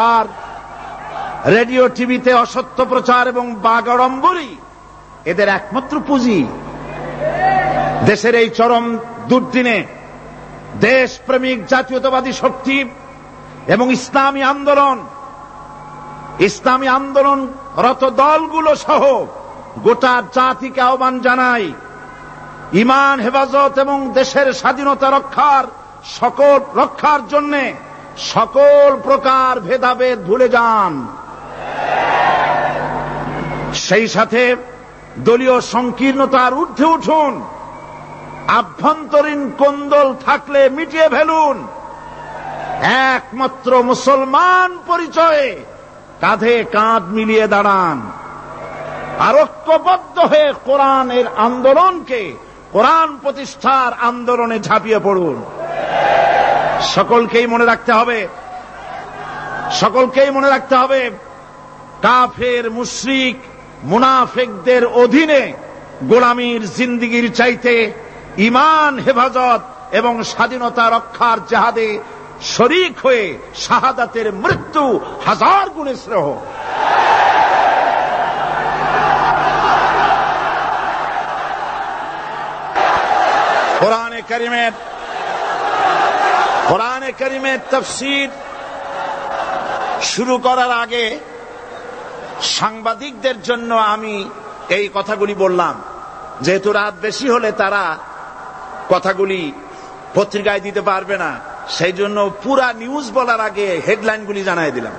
আর radio টিভিতে অসত্য প্রচার এবং বাগাড়ম্বরই এদের একমাত্র পুঁজি। দেশের এই চরম দুর্দিনে দেশপ্রেমিক জাতীয়তাবাদী শক্তি এবং ইসলামী আন্দোলনরত দলগুলো সহ গোটা জাতিকে আহ্বান জানাই, ঈমান হেফাজত এবং দেশের স্বাধীনতা রক্ষার জন্য সকল প্রকার ভেদাভেদ ভুলে যান। সেই সাথে দলীয় সংকীর্ণতার ঊর্ধ্বে উঠুন। আভ্যন্তরীণ কোন্দল থাকলে মিটিয়ে ফেলুন। একমাত্র মুসলমান পরিচয়ে কাঁধে কাঁধ মিলিয়ে দাঁড়ান। আর ঐক্যবদ্ধ হয়ে কোরআনের আন্দোলনকে, কোরআন প্রতিষ্ঠার আন্দোলনে ঝাঁপিয়ে পড়ুন। সকলকেই মনে রাখতে হবে কাফের, মুশরিক, মুনাফিকদের অধীনে গোলামীর জিন্দেগির চাইতে ঈমান হেফাজত এবং স্বাধীনতা রক্ষার জিহাদে শরীক হয়ে শাহাদাতের মৃত্যু হাজার গুণে শ্রেয়। কোরআনে কারীমের তাফসীর শুরু করার আগে সাংবাদিকদের জন্য আমি এই কথাগুলি বললাম, যেহেতু রাত বেশি হলে তারা কথাগুলি পত্রিকায় দিতে পারবে না, সেই জন্য পুরা নিউজ বলার আগে হেডলাইনগুলি জানাই দিলাম।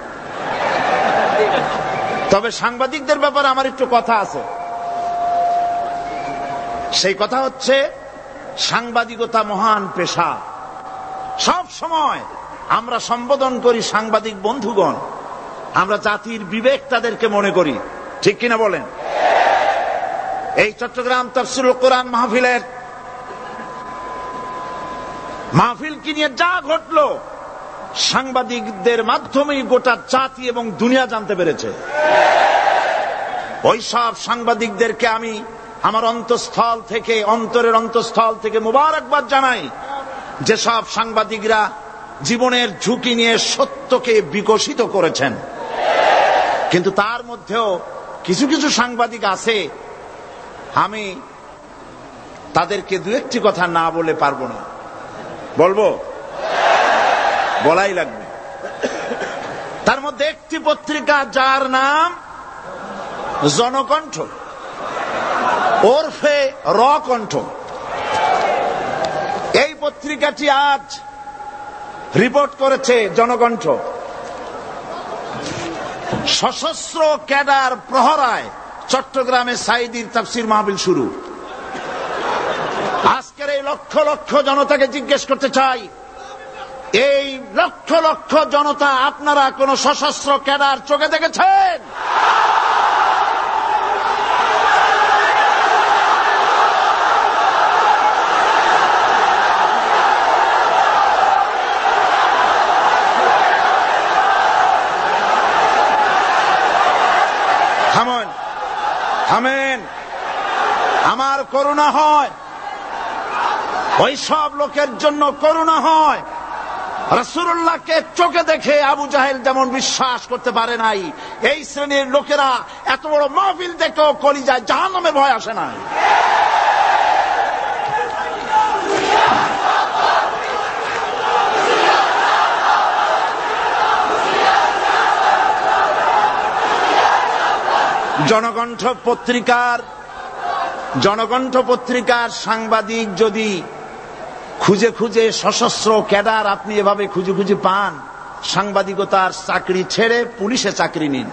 তবে সাংবাদিকদের ব্যাপারে আমার একটু কথা আছে। সেই কথা হচ্ছে, সাংবাদিকতা মহান পেশা। সব সময় আমরা সম্বোধন করি সাংবাদিক বন্ধুগণ, আমরা জাতির বিবেক তাদেরকে মনে করি, ঠিক কিনা বলেন? এই চট্টগ্রাম তাফসীরুল কোরআন মাহফিল কি নিয়ে যা ঘটলো, সাংবাদিকদের মাধ্যমেই গোটা জাতি এবং দুনিয়া জানতে পেরেছে। ওই সব সাংবাদিকদেরকে আমি আমার অন্তরের অন্তঃস্থল থেকে মুবারকবাদ জানাই, যেসব সাংবাদিকরা জীবনের ঝুঁকি নিয়ে সত্যকে বিকশিত করেছেন। কিন্তু তার মধ্যেও কিছু কিছু সাংবাদিক আছে, আমি তাদেরকে দু একটি কথা না বলে পারবো না। বলাই লাগবে। তার মধ্যে একটি পত্রিকা, যার নাম জনকণ্ঠ ওরফে রকণ্ঠ, এই পত্রিকাটি আজ রিপোর্ট করেছে, জনকণ্ঠ, সশস্ত্র ক্যাডার প্রহরায় চট্টগ্রামে সাঈদীর তাফসীর মাহফিল শুরু। আজকের এই লক্ষ লক্ষ জনতাকে জিজ্ঞেস করতে চাই, এই লক্ষ লক্ষ জনতা আপনারা কোন সশস্ত্র ক্যাডার চোখে দেখেছেন? থামেন। আমার করুণা হয়, ওই সব লোকের জন্য করুণা হয়। রাসূলুল্লাহকে চোখে দেখে আবু জাহেল যেমন বিশ্বাস করতে পারে নাই, এই শ্রেণীর লোকেরা এত বড় মাহফিল দেখেও কলিজায় জাহান্নামের ভয় আসে না। জনকণ্ঠ পত্রিকার সাংবাদিক যদি খুঁজে খুঁজে সশস্ত্র ক্যাডার আপনি এভাবে খুঁজে খুঁজে পান, সাংবাদিকতার চাকরি ছেড়ে পুলিশে চাকরি নিন।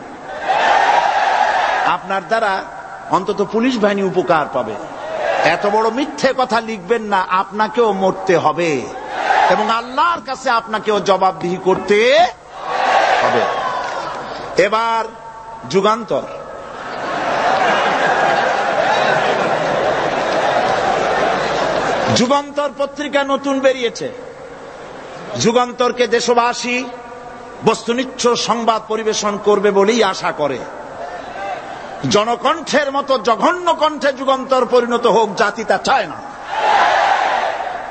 আপনার দ্বারা অন্তত পুলিশ বাহিনী উপকার পাবে। এত বড় মিথ্যে কথা লিখবেন না, আপনাকেও মরতে হবে এবং আল্লাহর কাছে আপনাকেও জবাবদিহি করতে হবে। এবার যুগান্তর। যুগান্তর পত্রিকা নতুন বেরিয়েছে। যুগান্তরকে দেশবাসী বস্তুনিষ্ঠ সংবাদ পরিবেশন করবে বলেই আশা করে। জনকণ্ঠের মতো জঘন্য কণ্ঠে যুগান্তর পরিণত হোক, জাতি তা চায় না।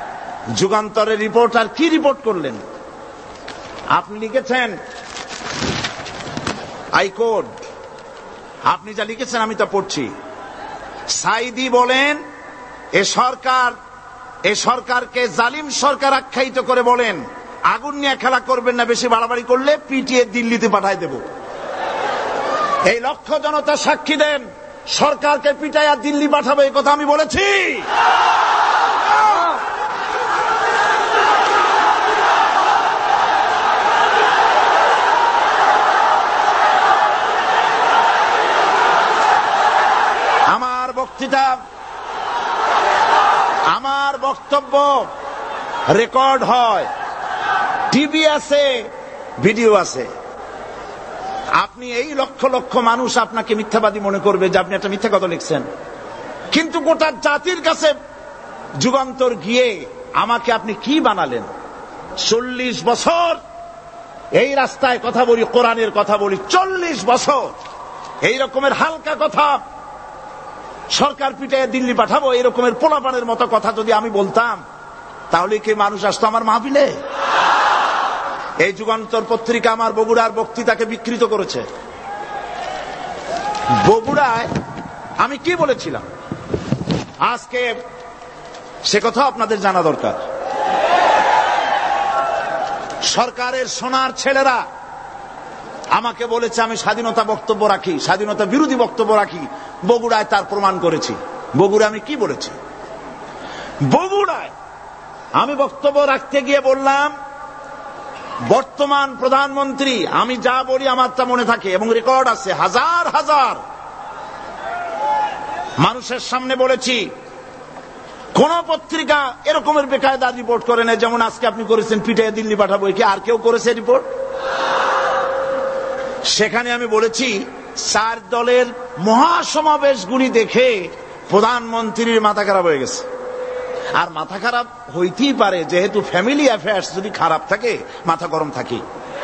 যুগান্তরের রিপোর্টার কি রিপোর্ট করলেন? আপনি লিখেছেন হাইকোর্ট, আপনি যা লিখেছেন আমি তা পড়ছি। সাইদি বলেন এ সরকারকে জালিম সরকার আখ্যায়িত করে বলেন, আগুন নিয়ে খেলা করবেন না, বেশি বাড়াবাড়ি করলে পিটিয়ে দিল্লিতে পাঠায় দেব। এই লক্ষ জনতা সাক্ষী দেন, সরকারকে পিটাইয়া দিল্লি পাঠাবে এই কথা আমি বলেছি। আমার বক্তব্য রেকর্ড হয়, টিভি আছে, ভিডিও আছে। আপনি এই লক্ষ লক্ষ মানুষ আপনাকে মিথ্যাবাদী মনে করবে যে আপনি একটা মিথ্যা কথা লিখছেন, কিন্তু গোটা জাতির কাছে যুগান্তর গিয়ে আমাকে আপনি কি বানালেন? 40 বছর এই রাস্তায় কথা বলি, কোরআনের কথা বলি, 40 বছর এই রকমের হালকা কথা, সরকার পিটায় দিল্লি পাঠাবো এই রকমের পোলাপানের মতো কথা যদি আমি বলতাম, তাহলে কি মানুষ আসতো আমার মাহফিলে? এই যুগান্তর পত্রিকা আমার বগুড়ার বক্তৃতাকে বিকৃত করেছে। বগুড়ায় আমি কি বলেছিলাম আজকে সে কথা আপনাদের জানা দরকার। সরকারের সোনার ছেলেরা আমাকে বলেছে আমি স্বাধীনতা বক্তব্য রাখি, স্বাধীনতা বিরোধী বক্তব্য রাখি। বগুড়ায় তার প্রমাণ করেছি। বগুড়ায় আমি কি বলেছি? বগুড়ায় আমি বক্তব্য রাখতে গিয়ে বললাম, বর্তমান প্রধানমন্ত্রী, আমি যা বলি আমার তা মনে থাকে এবং রেকর্ড আছে, হাজার হাজার মানুষের সামনে বলেছি। কোন পত্রিকা এরকমের বেকায়দা রিপোর্ট করে না যেমন আজকে আপনি করেছেন, পিটাইয়া দিল্লি পাঠাবো। কি আর কেউ করেছে রিপোর্ট? সেখানে আমি বলেছি 4 দলের মহাসমাবেশগুলি দেখে প্রধানমন্ত্রীর মাথা খারাপ হয়ে গেছে। আর মাথা খারাপ হইতেই পারে, যেহেতু ফ্যামিলি অ্যাফেয়ার্স যদি খারাপ থাকে মাথা গরম থাকে।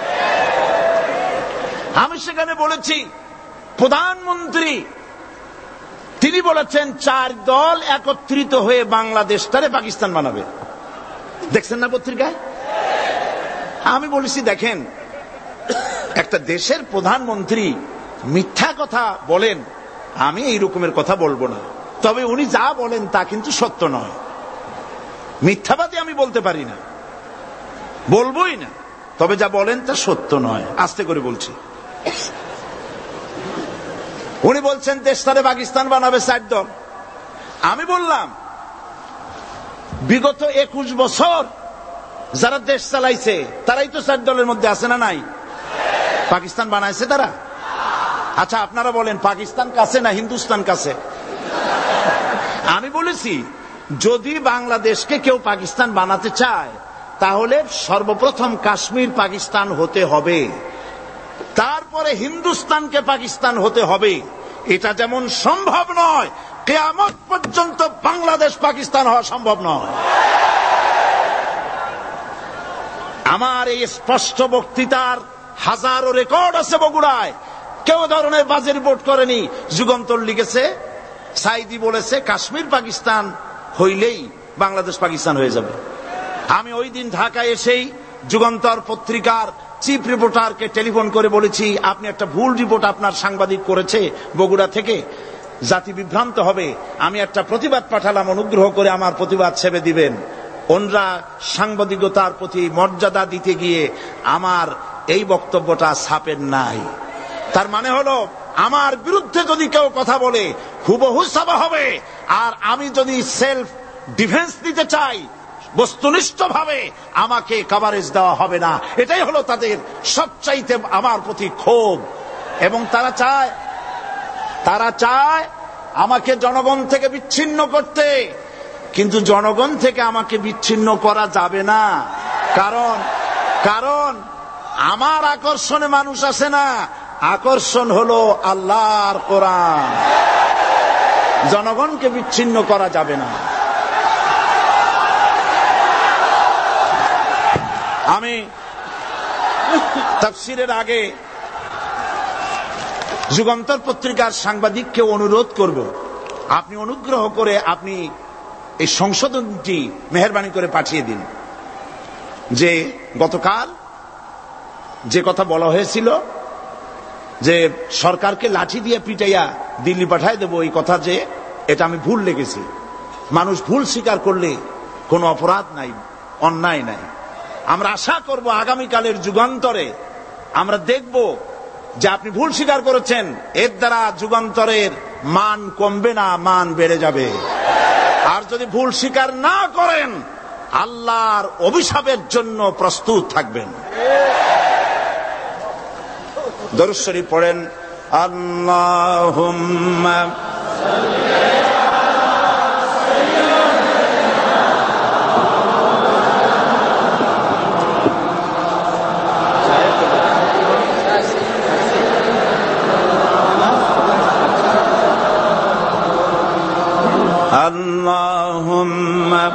আমি সেখানে বলেছি প্রধানমন্ত্রী তিনি বলেছেন 4 দল একত্রিত হয়ে বাংলাদেশটারে পাকিস্তান বানাবে। দেখছেন না পত্রিকায়? আমি বলেছি দেখেন, একটা দেশের প্রধানমন্ত্রী মিথ্যা কথা বলেন, আমি এই রকমের কথা বলবো না, তবে উনি যা বলেন তা কিন্তু সত্য নয়। মিথ্যাবাদী আমি বলতে পারি না, বলবোই না, তবে যা বলেন তা সত্য নয়। আস্তে করে বলছি। উনি বলছেন দেশটারে পাকিস্তান বানাবে 4 দল। আমি বললাম বিগত 21 বছর যারা দেশ চালাইছে তারাই তো 4 দলের মধ্যে আছে না নাই? পাকিস্তান বানাইছে তারা? আচ্ছা আপনারা বলেন পাকিস্তান কাছে না হিন্দুস্তান কাছে? আমি বলেছি যদি বাংলাদেশকে কেউ পাকিস্তান বানাতে চায় তাহলে সর্বপ্রথম কাশ্মীর পাকিস্তান হতে হবে, তারপরে হিন্দুস্তানকে পাকিস্তান হতে হবে। এটা যেমন সম্ভব নয়, কিয়ামত পর্যন্ত বাংলাদেশ পাকিস্তান হওয়া সম্ভব নয়। আমার এই স্পষ্ট বক্তৃতার হাজারো রেকর্ড আছে বগুড়ায়। কেউ ধরনের বাজে রিপোর্ট করেনি। যুগান্তর লিখেছে, সাইদি বলেছে কাশ্মীর পাকিস্তান হইলেই বাংলাদেশ পাকিস্তান হয়ে যাবে। আমি ওই দিন ঢাকায় এসেই যুগান্তর পত্রিকার চিফ রিপোর্টারকে টেলিফোন করে বলেছি আপনি একটা ভুল রিপোর্ট আপনার সাংবাদিক করেছে বগুড়া থেকে, জাতি বিভ্রান্ত হবে। আমি একটা প্রতিবাদ পাঠালাম, অনুগ্রহ করে আমার প্রতিবাদ ছেপে দিবেন। ওনরা সাংবাদিকতার প্রতি মর্যাদা দিতে গিয়ে আমার এই বক্তব্যটা ছাপেন নাই। তার মানে হলো আমার বিরুদ্ধে যদি কেউ কথা বলে হুবহু ছাপা হবে, আর আমি যদি সেলফ ডিফেন্স দিতে চাই বস্তুনিষ্ঠ ভাবে আমাকে কভারেজ দেওয়া হবে না। এটাই হলো তাদের সবচাইতে আমার প্রতি ক্ষোভ। এবং তারা চায় আমাকে জনগণ থেকে বিচ্ছিন্ন করতে, কিন্তু জনগণ থেকে আমাকে বিচ্ছিন্ন করা যাবে না। কারণ আমার আকর্ষণে মানুষ আসে না, আকর্ষণ হলো আল্লাহর কোরআন। জনগণকে বিচ্ছিন্ন করা যাবে না। আমি তাফসীরের আগে যুগান্তর পত্রিকার সাংবাদিককে অনুরোধ করব, আপনি অনুগ্রহ করে আপনি এই সংশোধনটি মেহেরবানি করে পাঠিয়ে দিন যে গতকাল যে কথা বলা হয়েছিল যে সরকারকে লাঠি দিয়ে পিটাইয়া দিল্লি পাঠায় দেবো, এই কথা যে এটা আমি ভুল লেগেছি। মানুষ ভুল স্বীকার করলে কোনো অপরাধ নাই, অন্যায় নাই। আমরা আশা করব আগামীকালের যুগান্তরে আমরা দেখব যে আপনি ভুল স্বীকার করেছেন, এর দ্বারা যুগান্তরের মান কমবে না, মান বেড়ে যাবে। আর যদি ভুল স্বীকার না করেন, আল্লাহর অভিশাপের জন্য প্রস্তুত থাকবেন। দরুদ শরীফ পড়েন, আল্লাহুম্মা আল্লাহুম্মা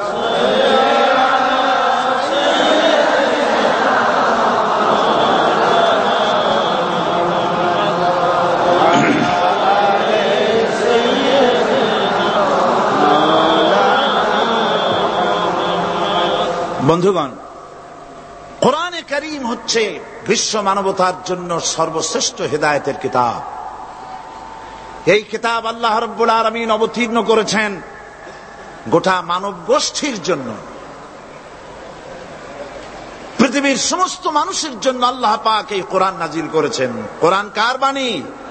বন্ধুগণ, কোরআনে কারীম হচ্ছে বিশ্ব মানবতার জন্য সর্বশ্রেষ্ঠ হেদায়েতের কিতাব। এই কিতাব আল্লাহ রাব্বুল আলামিন অবতীর্ণ করেছেন গোটা মানব গোষ্ঠীর জন্য, পৃথিবীর সমস্ত মানুষের জন্য আল্লাহ পাক এই কোরআন নাজিল করেছেন। কোরআন কার বাণী?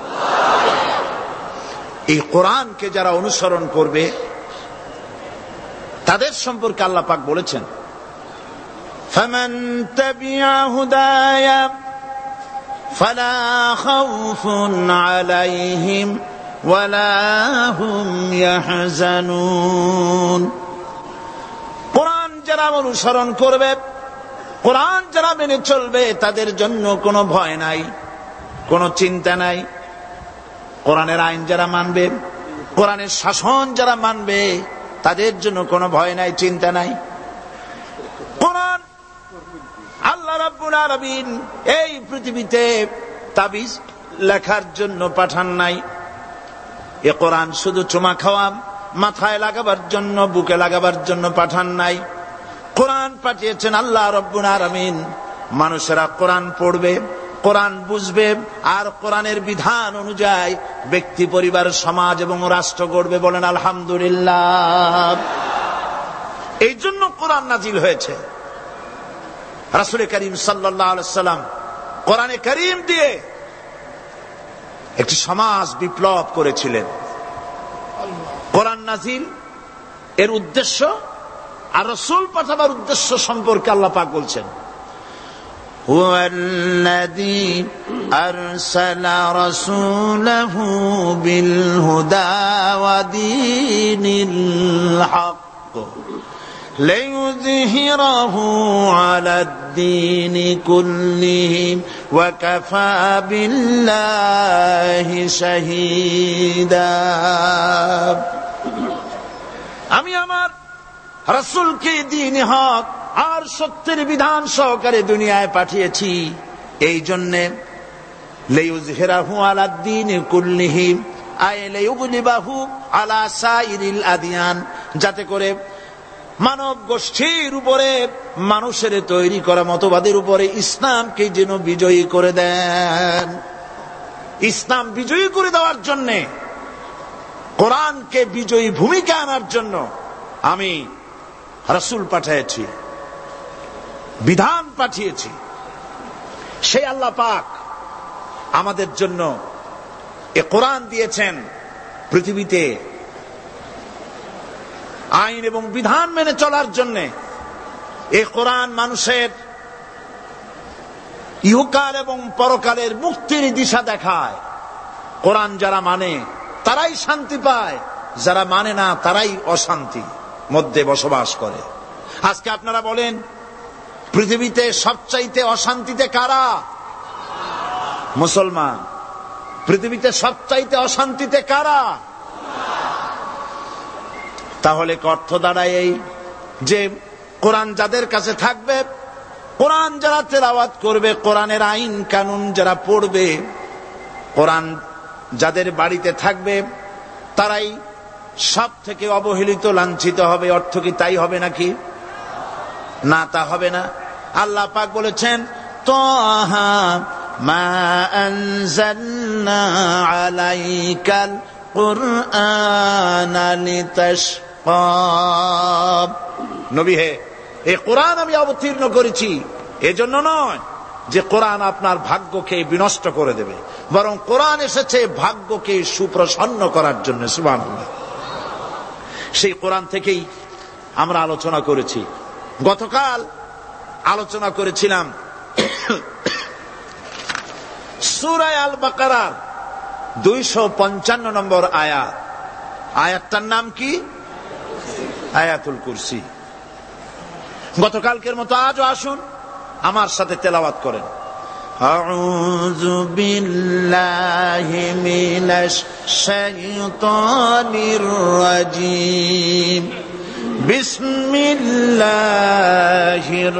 এই কোরআনকে যারা অনুসরণ করবে তাদের সম্পর্কে আল্লাহ পাক বলেছেন, فمن تبع هداي فلا خوف عليهم ولا هم يحزنون। কোরআন যারা অনুসরণ করবে, কোরআন যারা মেনে চলবে, তাদের জন্য কোনো ভয় নাই, কোনো চিন্তা নাই। কোরআনের আইন যারা মানবে, কোরআনের শাসন যারা মানবে, তাদের জন্য কোনো ভয় নাই, চিন্তা নাই। কোরআন আল্লাহ রাব্বুল আলামিন এই পৃথিবীতে তাবিজ লেখার জন্য পাঠান নাই। এ কোরআন শুধু চুমা খাওয়া, মাথায় লাগাবার জন্য, বুকে লাগাবার জন্য পাঠান নাই। কোরআন পাঠিয়েছেন আল্লাহ রাব্বুল আলামিন, মানুষেরা কোরআন পড়বে, কোরআন বুঝবে, আর কোরআনের বিধান অনুযায়ী ব্যক্তি, পরিবার, সমাজ এবং রাষ্ট্র গড়বে। বলেন আলহামদুলিল্লাহ। এই জন্য কোরআন নাজিল হয়েছে। রাসূল করিম সাল্লাল্লাহু আলাইহি ওয়াসাল্লাম কোরআনে কারীম দিয়ে একটি সমাজ বিপ্লব করেছিলেন। কোরআন নাজিল এর উদ্দেশ্য আর রাসূল পাঠাবার উদ্দেশ্য সম্পর্কে আল্লাহ পাক বলছেন, হুয়াল্লাযী আরসালা রাসূলাহু বিল হুদা ওয়া দীনিল হক ليظهره على الدين كله وكفى بالله شهيدا। আমি আমার রাসূলকে দ্বীন হক আর সত্যের বিধান সহকারে দুনিয়ায় পাঠিয়েছি, এই জন্য লিইয়ুযহিরাহু আলা দ্বীন কুল্লিহি আই লিইয়ুগলিবাহু আলা সাইরিল আদিয়ান, যাতে করে মানব গোষ্ঠীর উপরে, মানুষের তৈরি করা মতবাদের উপরে ইসলামকে যেন বিজয়ী করে দেন। ইসলাম বিজয়ী করে দেওয়ার জন্য, কোরআনকে বিজয়ী ভূমিকা আনার জন্য আমি রাসূল পাঠিয়েছি, বিধান পাঠিয়েছি। সেই আল্লাহ পাক আমাদের জন্য এ কোরআন দিয়েছেন পৃথিবীতে আইন এবং বিধান মেনে চলার জন্য। এই কোরআন মানুষের ইহকাল এবং পরকালের মুক্তির দিশা দেখায়। কোরআন যারা মানে তারাই শান্তি পায়, যারা মানে না তারাই অশান্তি মধ্যে বসবাস করে। আজকে আপনারা বলেন, পৃথিবীতে সবচাইতে অশান্তিতে কারা? মুসলমান। পৃথিবীতে সবচাইতে অশান্তিতে কারা? তাহলে অর্থ দাঁড়ায় এই যে কোরআন যাদের কাছে থাকবে, কোরআন যারা তেলাওয়াত করবে, কোরআনের আইন কানুন যারা পড়বে, কোরআন যাদের বাড়িতে থাকবে, তারাই সব থেকে অবহেলিত, লাঞ্ছিত হবে। অর্থ কি তাই হবে নাকি? না, তা হবে না। আল্লাহ পাক বলেছেন, তাহা মা আনজালনা আলাইকাল কুরআনা লিতাশকা। নবী হে, এই কোরআন আমি অবতীর্ণ করেছি এজন্য নয় যে কোরআন আপনার ভাগ্যকে বিনষ্ট করে দেবে, বরং কোরআন এসেছে ভাগ্যকে সুপ্রসন্ন করার জন্য। সুবহানাল্লাহ। সেই কোরআন থেকেই আমরা আলোচনা করেছি। গতকাল আলোচনা করেছিলাম সূরা আল বাকারার 255 নম্বর আয়াত। আয়াতটার নাম কি? আয়াতুল কুরসি। গতকালকের মতো আজও আসুন আমার সাথে তেলাওয়াত করেন। আউযু বিল্লাহি মিনাশ শাইতানির রাজীম। বিসমিল্লাহির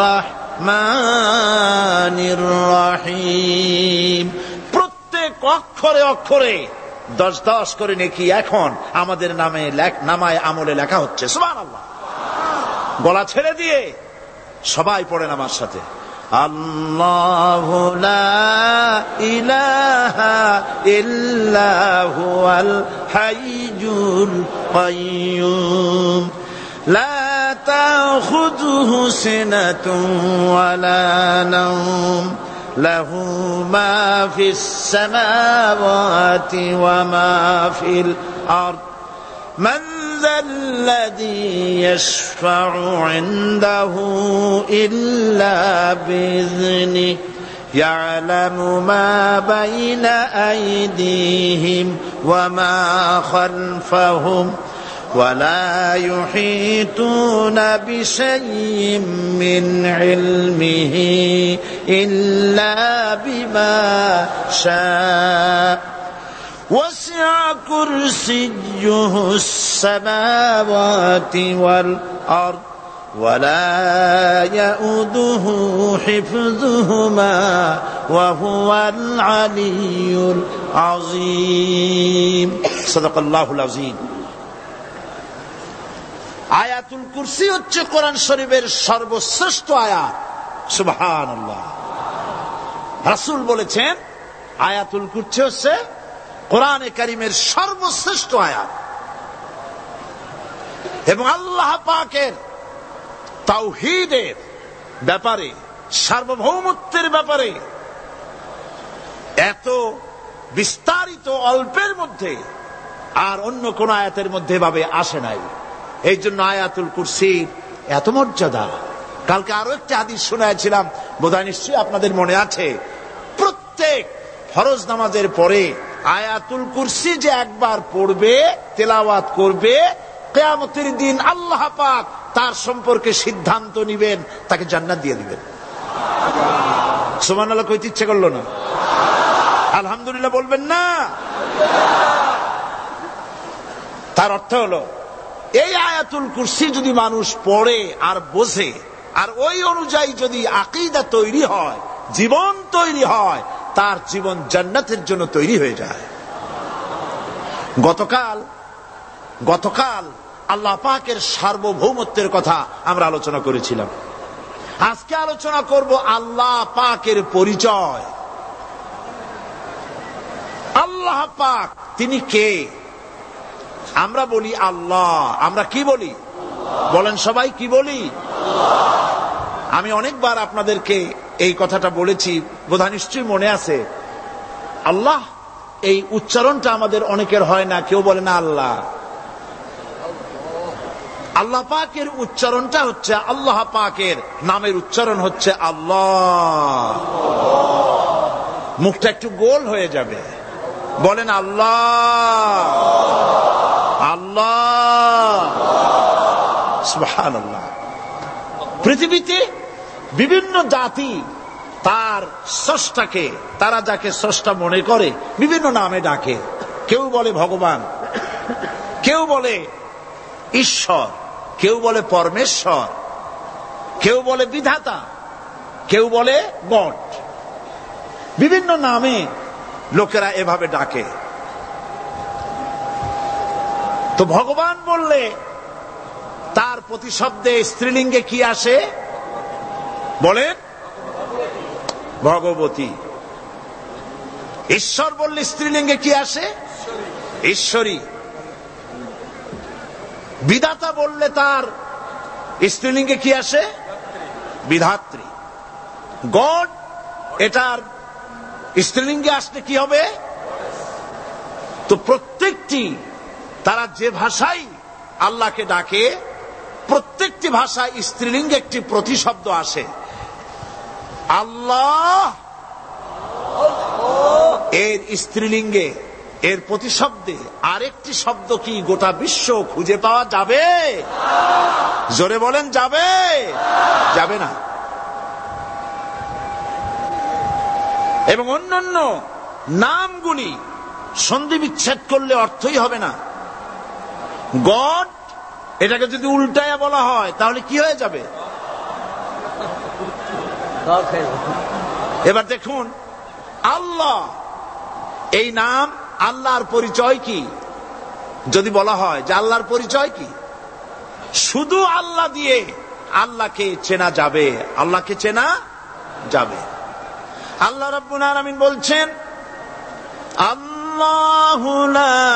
রাহমানির রাহিম। প্রত্যেক অক্ষরে অক্ষরে 10 করে নেকি এখন আমাদের নামায় আমলে লেখা হচ্ছে। সুবহানাল্লাহ। গলা ছেড়ে দিয়ে সবাই পড়েন আমার সাথে। আল্লাহু লা ইলাহা ইল্লা হুয়াল হাইয়ুল কাইয়্যুম লা তাখুযুহু সিনাতুন ওয়ালা নাওম লাহু মা ফিস সামাওয়াতি ওয়া মা ফিল আরদ মান ذا الذي يشفع عنده إلا بإذنه يعلم ما بين أيديهم وما خلفهم ولا يحيطون بشيء من علمه إلا بما شاء وسع كرسيه السماوات والأرض ولا يؤوده حفظهما وهو العلي العظيم صدق الله العظيم। আয়াতুল কুরসি হচ্ছে কোরআন শরীফের সর্বশ্রেষ্ঠ আয়াত। সুবহানাল্লাহ। রাসূল বলেছেন আয়াতুল কুরসি হচ্ছে কোরআনে কারীমের সর্বশ্রেষ্ঠ আয়াত এবং আল্লাহ পাকের তাওহীদের ব্যাপারে, সার্বভৌমত্বের ব্যাপারে এত বিস্তারিত অল্পের মধ্যে আর অন্য কোন আয়াতের মধ্যে ভাবে আসে নাই। এই জন্য আয়াতুল কুরসির এত মর্যাদা। কালকে আরো একটা হাদিস শোনাইছিলাম, বোধহয় নিশ্চয়ই আপনাদের মনে আছে। প্রত্যেক ফরজ নামাজের পরে আয়াতুল কুরসি যে একবার পড়বে, তেলাওয়াত করবে, কিয়ামতের দিন আল্লাহ পাক তার সম্পর্কে সিদ্ধান্ত নিবেন, তাকে জান্নাত দিয়ে দিবেন। সুবহানাল্লাহ কইতে ইচ্ছে করলো না? আলহামদুলিল্লাহ বলবেন না? তার অর্থ হলো এই আয়াতুল কুরসি যদি মানুষ পড়ে আর বোঝে আর ওই অনুযায়ী যদি আকীদা তৈরি হয়, জীবন তৈরি হয়, তার জীবন জান্নাতের জন্য তৈরি হয়ে যায়। গতকাল আল্লাহ পাকের সার্বভৌমত্বের কথা আমরা আলোচনা করেছিলাম। আজকে আলোচনা করব আল্লাহ পাকের পরিচয়। আল্লাহ পাক তিনি কে? আমরা বলি আল্লাহ। আমরা কি বলি? বলেন সবাই, কি বলি? আমি অনেকবার আপনাদেরকে এই কথাটা বলেছি, বোধহয় নিশ্চয়ই মনে আছে। আল্লাহ এই উচ্চারণটা আমাদের অনেকের হয় না, কেউ বলে না আল্লাহ। আল্লাহ পাকের উচ্চারণটা হচ্ছে, আল্লাহ পাকের নামের উচ্চারণ হচ্ছে আল্লাহ। মুখটা একটু গোল হয়ে যাবে, বলেন আল্লাহ আল্লাহ সুবহানাল্লাহ। পৃথিবীতে বিভিন্ন জাতি তার স্রষ্টাকে, তারা যাকে স্রষ্টা মনে করে, বিভিন্ন নামে ডাকে। কেউ বলে ভগবান, কেউ বলে ঈশ্বর, কেউ বলে পরমেশ্বর, কেউ বলে বিধাতা, কেউ বলে গড। বিভিন্ন নামে লোকেরা এভাবে ডাকে। তো ভগবান বললে তার প্রতিশব্দে স্ত্রীলিঙ্গে কি আসে? বলেন ভগবতী। ঈশ্বর বললে স্ত্রীলিঙ্গে কি আসে? ঈশ্বরী। বিধাতা বললে তার স্ত্রীলিঙ্গে কি আসে? বিধাত্রী। গড, এটার স্ত্রীলিঙ্গে আসলে কি হবে? তো প্রত্যেকটি তারা যে ভাষায় আল্লাহকে ডাকে, প্রত্যেকটি ভাষায় স্ত্রীলিঙ্গে একটি প্রতিশব্দ আসে। আল্লাহ এর স্ত্রীলিঙ্গে, এর প্রতিশব্দে আরেকটি শব্দ কি গোটা বিশ্ব খুঁজে পাওয়া যাবে? জোরে বলেন, যাবে? যাবে না। এবং অন্যান্য নামগুলি সন্ধি বিচ্ছেদ করলে অর্থই হবে না। গড, এটাকে যদি উল্টায়া বলা হয় তাহলে কি হয়ে যাবে? এবার দেখুন, আল্লাহ এই নাম, আল্লাহর পরিচয় কি? যদি বলা হয় যে আল্লাহর পরিচয় কি, শুধু আল্লাহ দিয়ে আল্লাহকে চেনা যাবে, আল্লাহকে চেনা যাবে। আল্লাহ রাব্বুল আলামিন বলছেন, আল্লাহু লা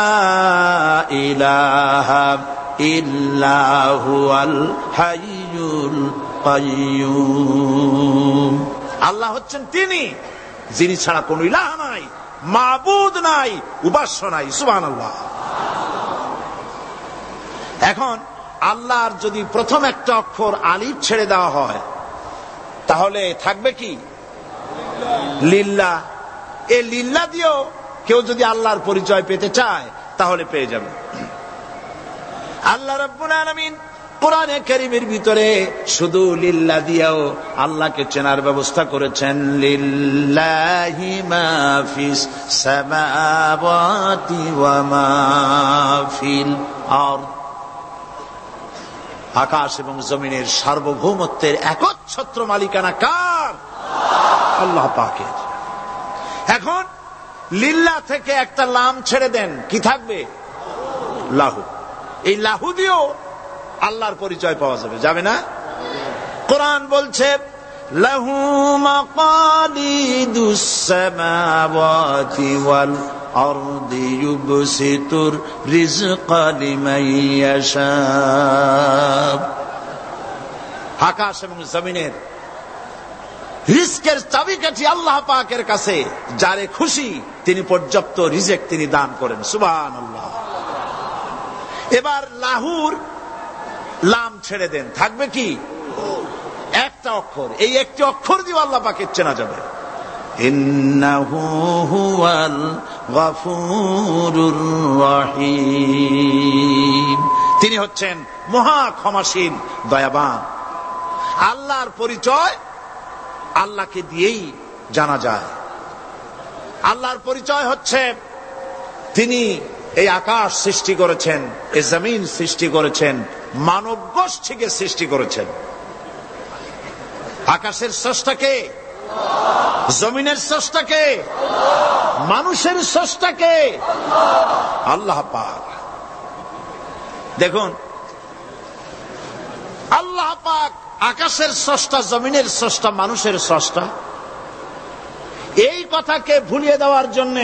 ইলাহা ইল্লা হুয়াল হাইয়ুল কাইয়্যুম। আল্লাহ হচ্ছেন তিনি যিনি ছাড়া কোন ইলাহ নাই, মাবুদ নাই, উপাস্য নাই। সুবহানাল্লাহ। এখন আল্লাহর যদি প্রথম একটা অক্ষর আলিফ ছেড়ে দেওয়া হয় তাহলে থাকবে কি? লিল্লাহ। এই লিল্লাহ দিয়েও কেউ যদি আল্লাহর পরিচয় পেতে চায় তাহলে পেয়ে যাবে। আল্লাহ রাব্বুল আলামিন কোরআনে কারীমের ভিতরে শুধু লিল্লাহ দিয়েও আল্লাহকে চেনার ব্যবস্থা করেছেন। লিল্লাহি মা ফিস সামাওয়াতি ওয়া মা ফিল আরদ। আকাশ এবং জমিনের সার্বভৌমত্বের একচ্ছত্র মালিকানা কার? আল্লাহ পাকের। এখন লিল্লাহ থেকে একটা লাম ছেড়ে দেন, কি থাকবে? লাহু। এই লাহু দিয়েও আল্লাহর পরিচয় পাওয়া যাবে, যাবে না? কোরআন বলছে, লাহু মাকালিদুস সামাওয়াতি ওয়াল আরদি ইউবসিতুর রিজকা লিমান ইয়াশা। আকাশ এবং জমিনের রিজকের চাবিকাঠি আল্লাহ পাকের কাছে, যারে খুশি তিনি পর্যাপ্ত রিজক তিনি দান করেন। সুবহানাল্লাহ। এবার লাহুর লাম ছেড়ে দেন, থাকবে কি? একটা অক্ষর। এই একটি অক্ষর দিয়ে আল্লাহ পাকের চেনা যাবে। ইন্নাহু হুয়াল গফুরুর রহিম। তিনি হচ্ছেন মহা ক্ষমাশীল, দয়াবান। আল্লাহর পরিচয় আল্লাহকে দিয়েই জানা যায়। আল্লাহর পরিচয় হচ্ছে তিনি এই আকাশ সৃষ্টি করেছেন, এই জমিন সৃষ্টি করেছেন, মানব গোষ্ঠীকে সৃষ্টি করেছেন। আকাশের স্রষ্টাকে, জমিনের স্রষ্টাকে, মানুষের স্রষ্টাকে আল্লাহ পাক। দেখুন, আল্লাহ পাক আকাশের স্রষ্টা, জমিনের স্রষ্টা, মানুষের স্রষ্টা। এই কথাকে ভুলিয়ে দেওয়ার জন্য,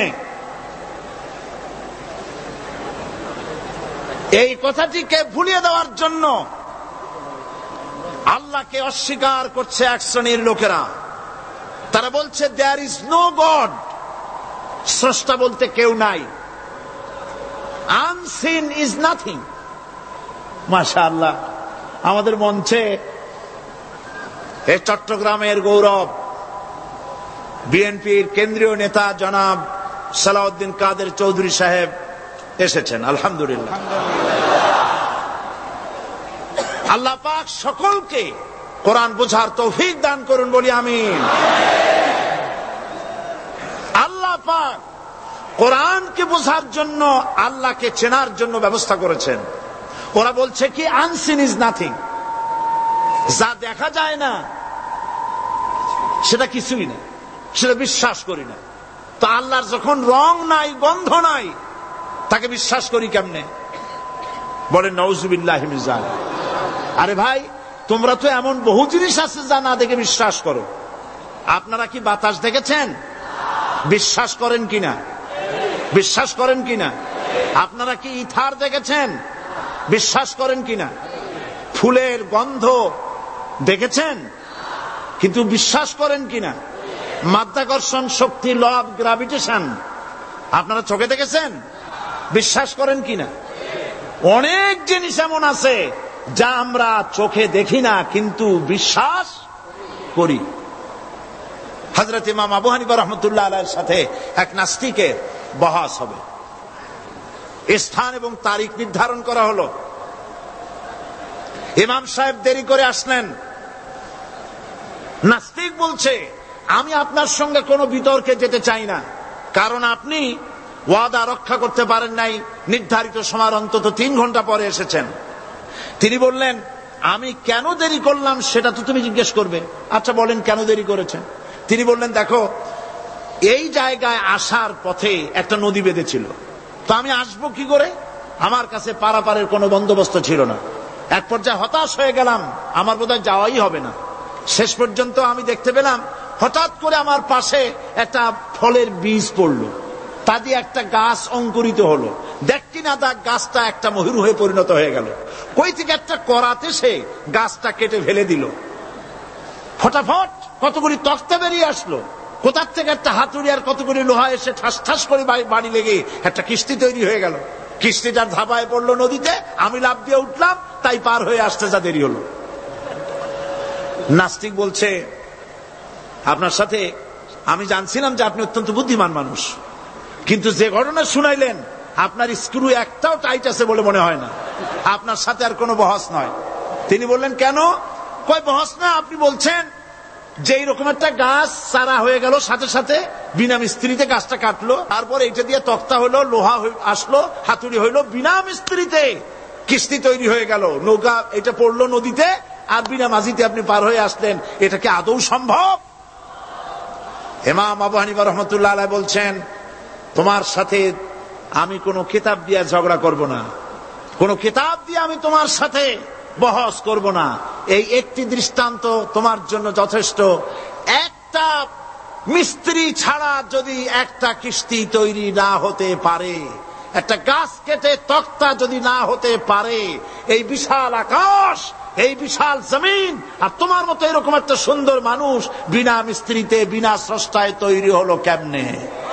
এই কথাটিকে ভুলিয়ে দেওয়ার জন্য আল্লাহকে অস্বীকার করছে এক শ্রেণীর লোকেরা। তারা বলছে দেয়ার ইজ নো গড, স্রষ্টা বলতে কেউ নাই, আনসিন ইজ নাথিং। মাশাআল্লাহ, আমাদের মঞ্চে এই চট্টগ্রামের গৌরব বিএনপির কেন্দ্রীয় নেতা জনাব সালাউদ্দিন কাদের চৌধুরী সাহেব এসেছেন। আলহামদুলিল্লাহ। আল্লাহ পাক সকলকে কোরআন বোঝার তৌফিক দান করুন, বলি আমিন। আল্লাহ পাক কোরআনকে বোঝার জন্য, আল্লাহকে চেনার জন্য ব্যবস্থা করেছেন। ওরা বলছে কি আনসিন ইজ নাথিং, যা দেখা যায় না সেটা কিছুই না, সেটা বিশ্বাস করি না। তো আল্লাহর যখন রং নাই, গন্ধ নাই, তাকে বিশ্বাস করি কেমনে? বলেন নাউজুবিল্লাহি মিন যালিক। আরে ভাই, তোমরা তো এমন বহু জিনিস আছে যা না দেখে বিশ্বাস করো। আপনারা কি বাতাস দেখেছেন? বিশ্বাস করেন কিনা? বিশ্বাস করেন কিনা? আপনারা কি ইথার দেখেছেন? বিশ্বাস করেন কিনা? ফুলের গন্ধ দেখেছেন? কিন্তু বিশ্বাস করেন কিনা? মাধ্যাকর্ষণ শক্তি, ল অফ গ্রাভিটেশন আপনারা চোখে দেখেছেন? বিশ্বাস করেন কিনা? অনেক জিনিস এমন আছে যা আমরা চোখে দেখি না কিন্তু বিশ্বাস করি। হযরত ইমাম আবু হানিফা রাহমাতুল্লাহ আলাইহির সাথে এক নাস্তিকের বহস হবে। স্থান এবং তারিখ নির্ধারণ করা হলো। ইমাম সাহেব দেরি করে আসলেন। নাস্তিক বলছে, আমি আপনার সঙ্গে কোনো বিতর্কে যেতে চাই না, কারণ আপনি ওয়াদা রক্ষা করতে পারেন নাই, নির্ধারিত সময় অন্তত 3 ঘন্টা পরে এসেছেন। তিনি বললেন, আমি কেন দেরি করলাম সেটা তো তুমি জিজ্ঞেস করবে। আচ্ছা বলেন কেন দেরি করেছেন? তিনি বললেন, দেখো এই জায়গায় আসার পথে একটা নদী বেঁধেছিল, তো আমি আসবো কি করে? আমার কাছে পারাপারের কোনো বন্দোবস্ত ছিল না। এক পর্যায়ে হতাশ হয়ে গেলাম, আমার বোধহয় যাওয়াই হবে না। শেষ পর্যন্ত আমি দেখতে পেলাম হঠাৎ করে আমার পাশে একটা ফলের বীজ পড়লো, তা দিয়ে একটা গাছ অঙ্কুরিত হলো। দেখি না তা গাছটা একটা ময়ূর হয়ে পরিণত হয়ে গেল। কই থেকে একটা করাতে সে গাছটা কেটে ফেলে দিল। ফটাফট কতগুলি তক্তা বেরিয়ে আসলো, কোথার থেকে একটা হাতুড়ি আর কতগুলি লোহা এসে ঠাস ঠাস করে বাড়ি লেগে একটা কিস্তি তৈরি হয়ে গেল। কিস্তিটার ধাপায় পড়লো নদীতে, আমি লাফ দিয়ে উঠলাম, তাই পার হয়ে আসতে যা দেরি হলো। নাস্তিক বলছে, আপনার সাথে আমি জানছিলাম যে আপনি অত্যন্ত বুদ্ধিমান মানুষ, কিন্তু যে ঘটনা শুনাইলেন আপনার স্ক্রু একটাও টাইট আছে বলে মনে হয় না, আপনার সাথে আর কোনো বহস নয়। তিনি বললেন, কেন? কয় বহস না, আপনি বলছেন যে এইরকম একটা গাছ চারা হয়ে গেল, সাথে সাথে বিনা মিস্ত্রিতে গাছটা কাটলো, তারপর এইটা দিয়ে তক্তা হলো, লোহা আসলো, হাতুড়ি হইলো, বিনা মিস্ত্রিতে কিস্তি তৈরি হয়ে গেল, নৌকা এটা পড়লো নদীতে, আর বিনা মাঝিতে আপনি পার হয়ে আসলেন। এটা কি আদৌ সম্ভব? ইমাম আবু হানিফা রাহমাতুল্লাহ আলাইহি বলছেন, তোমার সাথে আমি কোন কিতাব দিয়ে ঝগড়া করব না, কোন কিতাব দিয়ে আমি তোমার সাথে বহস করব না। এই একটি দৃষ্টান্ত তোমার জন্য যথেষ্ট। একটা মিস্ত্রি ছাড়া যদি একটা কিস্তি তৈরি না হতে পারে, একটা গাছ কেটে তক্তা যদি না হতে পারে, এই বিশাল আকাশ, এই বিশাল জমিন, আর তোমার মতো এরকম একটা সুন্দর মানুষ বিনা মিস্ত্রিতে বিনা স্রষ্টায় তৈরি হলো কেমনে?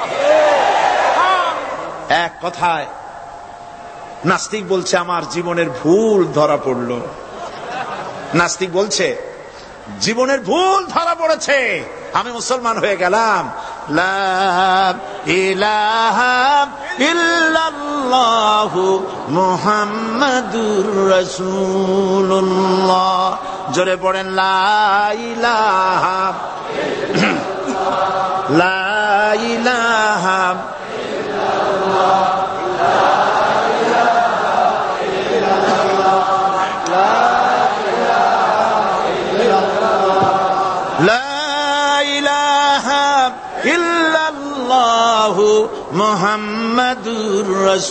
এক কথায় নাস্তিক বলছে, আমার জীবনের ভুল ধরা পড়ল। নাস্তিক বলছে, জীবনের ভুল ধরা পড়েছে, আমি মুসলমান হয়ে গেলাম। লা ইলাহা ইল্লাল্লাহু মুহাম্মাদুর রাসূলুল্লাহ। জোরে পড়েন, লা ইলাহা লা ইলাহা মুহাম্মাদুর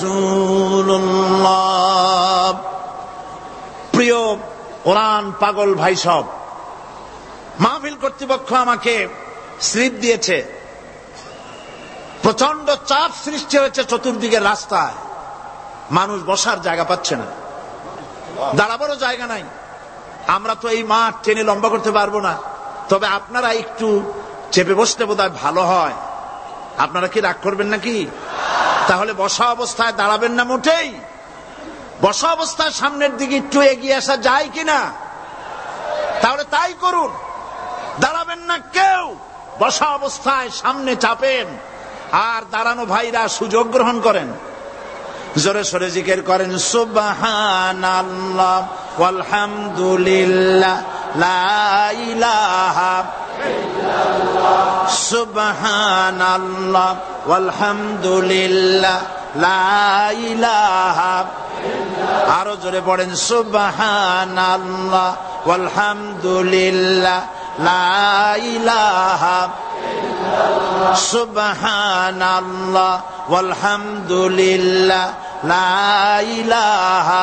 রাসূলুল্লাহ। প্রিয় কোরআন পাগল ভাই সব, মাহফিল কর্তৃপক্ষ আমাকে স্লিপ দিয়েছে, প্রচন্ড চাপ সৃষ্টি হয়েছে চতুর্দিকের রাস্তায়, মানুষ বসার জায়গা পাচ্ছে না, দাঁড়াবারও জায়গা নাই। আমরা তো এই মাঠ টেনে লম্বা করতে পারবো না, তবে আপনারা একটু চেপে বসতে বোধহয় ভালো হয়। আপনারা কি রাগ করবেন নাকি? তাহলে বসা অবস্থায় দাঁড়াবেন না মোটেই? বসা অবস্থায় সামনের দিকে একটু এগিয়ে আসা যায় কিনা? তাহলে তাই করুন, দাঁড়াবেন না কেউ, বসা অবস্থায় সামনে চাপেন, আর দাঁড়ানো ভাইরা সুযোগ গ্রহণ করেন। জোরে সোরে জিকির করেন, সুবহানাল্লাহ ওয়ালহামদুলিল্লাহ লা ইলাহা ইল্লাল্লাহ, সুবহানাল্লাহ ওয়ালহামদুলিল্লাহ লা ইলাহা ইল্লাল্লাহ। আরো জোরে পড়েন, সুবহানাল্লাহ ওয়ালহামদুলিল্লাহ লা ইলাহা ইল্লাল্লাহ, সুবহানাল্লাহ ওয়ালহামদুলিল্লাহ লা ইলাহা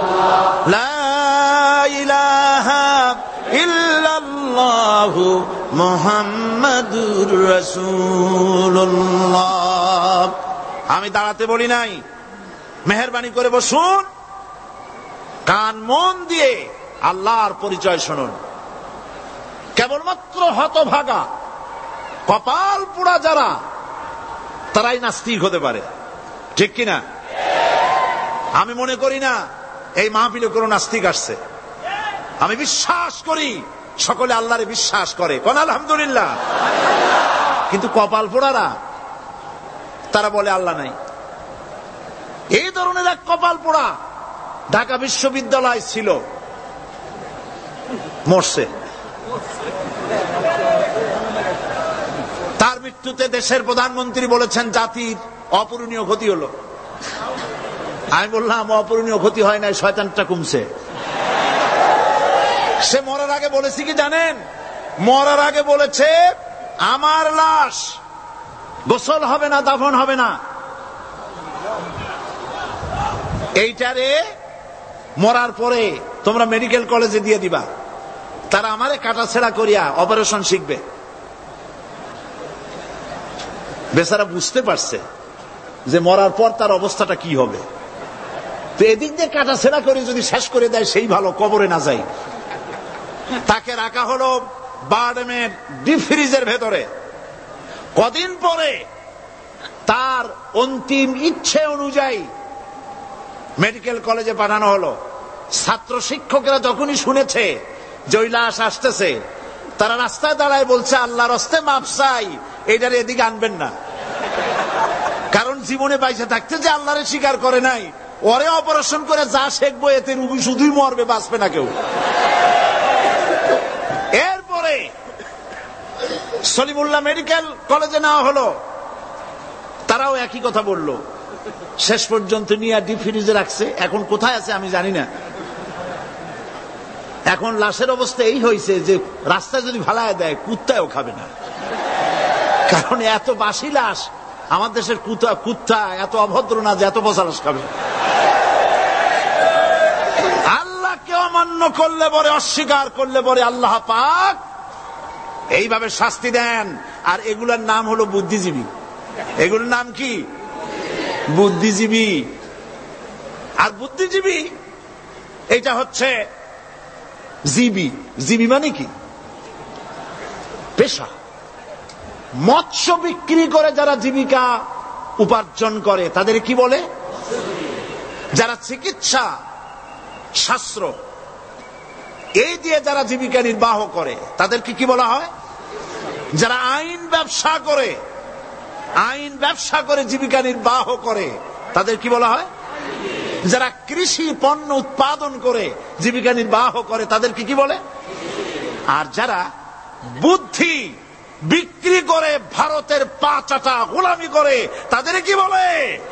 ইল্লাল্লাহ, লা ইলাহা ইল্লাল্লাহু মুহাম্মাদুর রাসূলুল্লাহ। আমি দাঁড়াতে বলি নাই, মেহেরবানি করে বসুন, কান মন দিয়ে আল্লাহর পরিচয় শুনুন। কেবলমাত্র হতভাগা কপাল পোড়া যারা, তারাই নাস্তিক হতে পারে, ঠিক কিনা? আমি মনে করি না এই মাহফিলে কোনো নাস্তিক আসছে। আমি বিশ্বাস করি সকলে আল্লাহরে বিশ্বাস করে, কোন আলহামদুলিল্লাহ। কিন্তু কপাল পোড়ারা তারা বলে আল্লাহ নাই। এই ধরনের এক কপাল পোড়া ঢাকা বিশ্ববিদ্যালয় ছিল, মরছে। তার মৃত্যুতে দেশের প্রধানমন্ত্রী বলেছেন জাতির অপূরণীয় ক্ষতি হলো। আমি বললাম অপূরণীয় ক্ষতি হয় নাই, শয়তানটা কমছে। সে মরার আগে বলেছে কি জানেন? মরার আগে বলেছে আমার লাশ গোসল হবে না, দাফন হবে না। এইটারে মরার পরে তোমরা মেডিকেল কলেজে দিয়ে দিবা, তারা আমারে কাটাছেড়া করিয়া অপারেশন শিখবে। বেচারা বুঝতে পারছে যে মরার পর তার অবস্থাটা কি হবে। তো এদিক দিয়ে কাটাছেড়া করে যদি শেষ করে দেয় সেই ভালো, কবরে না যাই। তাকে রাখা হলো বারডেমের ডিপ ফ্রিজের ভেতরে। কদিন পরে তার অন্তিম ইচ্ছে অনুযায়ী মেডিকেল কলেজে পাঠানো হলো। ছাত্র শিক্ষকরা যখনই শুনেছে যে ওই লাশ আসতেছে, তারা রাস্তায় দাঁড়ায় বলছে আল্লাহর হস্তে মাপ চাই, এইটার এদিকে আনবেন না। কারণ জীবনে বাইসে থাকতে যে আল্লাহরে স্বীকার করে নাই, ওরে অপারেশন করে যা শেখবো এতে রুগী শুধুই মরবে, বাঁচবে না কেউ। এরপরে সলিমুল্লাহ মেডিকেল কলেজে নেওয়া হলো, তারাও একই কথা বলল। শেষ পর্যন্ত নিয়ে ডিপ ফ্রিজে রাখছে। এখন কোথায় আছে আমি জানি না। এখন লাশের অবস্থা এই হয়েছে যে রাস্তায় যদি ফালায় দেয় কুত্তাও খাবে না। কারণ এত বাসি লাশ, আমার দেশের কুত্তা এত অভদ্র না যে এত বসা লাশ খাবে। আল্লাহকে অমান্য করলে পরে, অস্বীকার করলে পরে আল্লাহ পাক এইভাবে শাস্তি দেন। আর এগুলোর নাম হলো বুদ্ধিজীবী। এগুলোর নাম কি? বুদ্ধিজীবী। আর বুদ্ধিজীবী এটা হচ্ছে জীবী। জীবী মানে কি? পেশা। মৎস্য বিক্রি করে যারা জীবিকা উপার্জন করে তাদের কি বলে? যারা চিকিৎসা শাস্ত্র এই দিয়ে যারা জীবিকা নির্বাহ করে তাদেরকে কি বলা হয়? যারা আইন ব্যবসা করে, আইন ব্যবসা করে জীবিকা নির্বাহ করে তাদের কি বলা হয়? যারা কৃষি পণ্য উৎপাদন করে জীবিকা নির্বাহ করে তাদেরকে কি বলে? আর যারা বুদ্ধি বিক্রি করে ভারতের পা চাটা গোলামি করে তাদের কি বলে?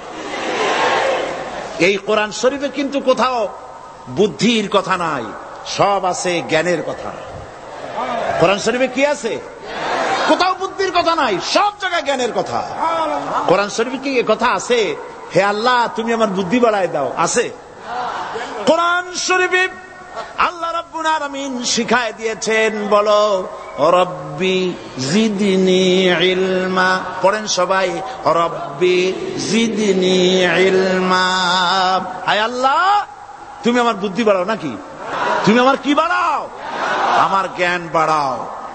এই কোরআন শরীফে কিন্তু কোথাও বুদ্ধির কথা নাই, সব আছে জ্ঞানের কথা। কোরআন শরীফে কি আছে? কোথাও বুদ্ধির কথা নাই, সব জায়গায় জ্ঞানের কথা। কোরআন শরীফে কি কথা আছে হে আল্লাহ তুমি আমার বুদ্ধি বাড়ায় দাও? আছে? কোরআন শরীফে আল্লাহ রাব্বুল আলামিন শিখায় দিয়েছেন, বলো রব্বি জিদনি ইলমা। পড়েন সবাই, রব্বি জিদনি ইলমা। আয় আল্লাহ তুমি আমার বুদ্ধি বাড়াও নাকি? তুমি আমার কি বাড়াও? আমার জ্ঞান বাড়াও।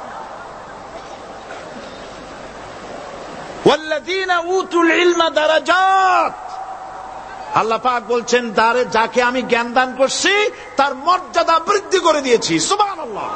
ওয়াল্লাযীনা উতুল ইলমা দারাজাত। আল্লাহ পাক বলছেন যাকে আমি জ্ঞান দান করছি তার মর্যাদা বৃদ্ধি করে দিয়েছি। সুবহানাল্লাহ।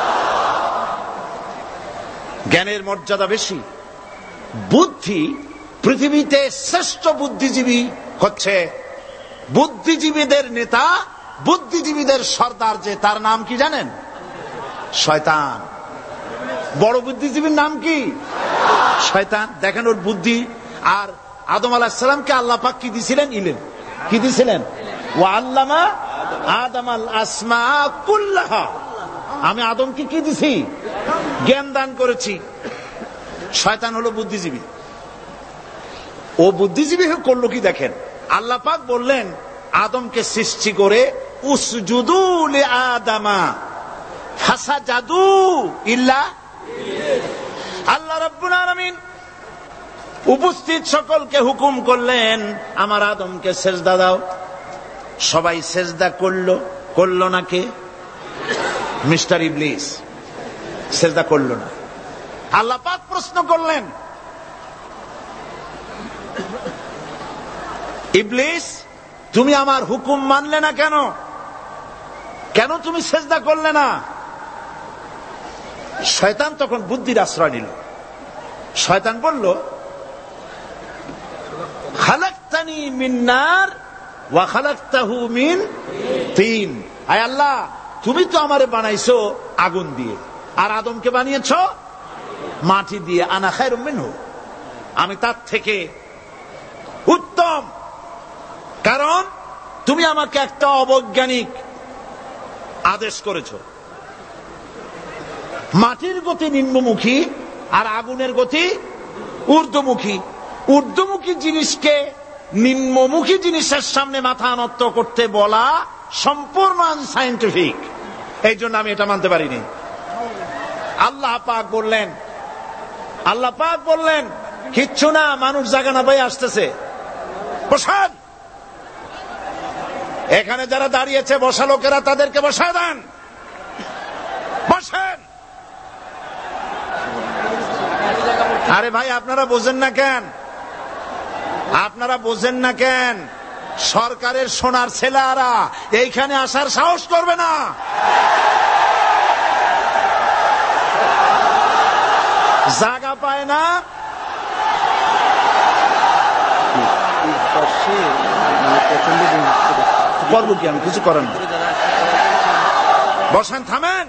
জ্ঞানের মর্যাদা বেশি। বুদ্ধি, পৃথিবীতে শ্রেষ্ঠ বুদ্ধিজীবী হচ্ছে বুদ্ধিজীবীদের নেতা, বুদ্ধিজীবীদের সর্দার, যে তার নাম কি জানেন? শয়তান। বড় বুদ্ধিজীবীর নাম কি? শয়তান। দেখেন ওর বুদ্ধি। আর আদম আলাইহিস সালামকে আল্লাহ পাক কি দিয়েছিলেন? ইলম। কি দিয়েছিলেন? ওয়া আল্লামা আদামাল আসমা কুল্লাহা। আমি আদমকে কি দিছি? জ্ঞান দান করেছি। শয়তান হলো বুদ্ধিজীবী। ও বুদ্ধিজীবী করলো কি দেখেন, আল্লাহ পাক বললেন আদমকে সৃষ্টি করে উসজুদু লি আদামা ফাসাজাদু ইল্লা আল্লাহ রাব্বুল আলামিন উপস্থিত সকলকে হুকুম করলেন, আমার আদমকে সেজদা দাও। সবাই সেজদা করলো না কে? মিস্টার ইবলিস সেজদা করলো না। আল্লাহ পাক প্রশ্ন করলেন, ইবলিস তুমি আমার হুকুম মানলে না কেন? কেন তুমি সেজদা করলে না? শয়তান তখন বুদ্ধির আশ্রয় নিল। শয়তান বলল, খালাকতানি মিন নার ওয়া খালাকতাহু মিন তিন। আয় আল্লাহ, তুমি তো আমারে বানাইছো আগুন দিয়ে, আর আদমকে বানিয়েছো মাটি দিয়ে। আনা খায়রুম মিনহু, আমি তার থেকে উত্তম, কারণ তুমি আমাকে একটা অবৈজ্ঞানিক আদেশ করেছো। মাটির গতি নিম্নমুখী আর আগুনের গতি ঊর্ধ্বমুখী। ঊর্ধ্বমুখী জিনিসকে নিম্নমুখী জিনিসের সামনে মাথা নত করতে বলা সম্পূর্ণ আনসাইন্টিফিক। এই জন্য আমি এটা মানতে পারিনি। আল্লাহ পাক বললেন কিচ্ছু না, মানুষ জায়গা না পাই আসতেছে, বসান। এখানে যারা দাঁড়িয়েছে বসা লোকেরা, তাদেরকে বসায় দেন, বসেন। আরে ভাই, আপনারা বোঝেন না কেন? সরকারের সোনার ছেলেরা এইখানে আসার সাহস করবে না। জায়গা পায় না। করবো কি আমি? কিছু করেন না, বসেন, থামেন।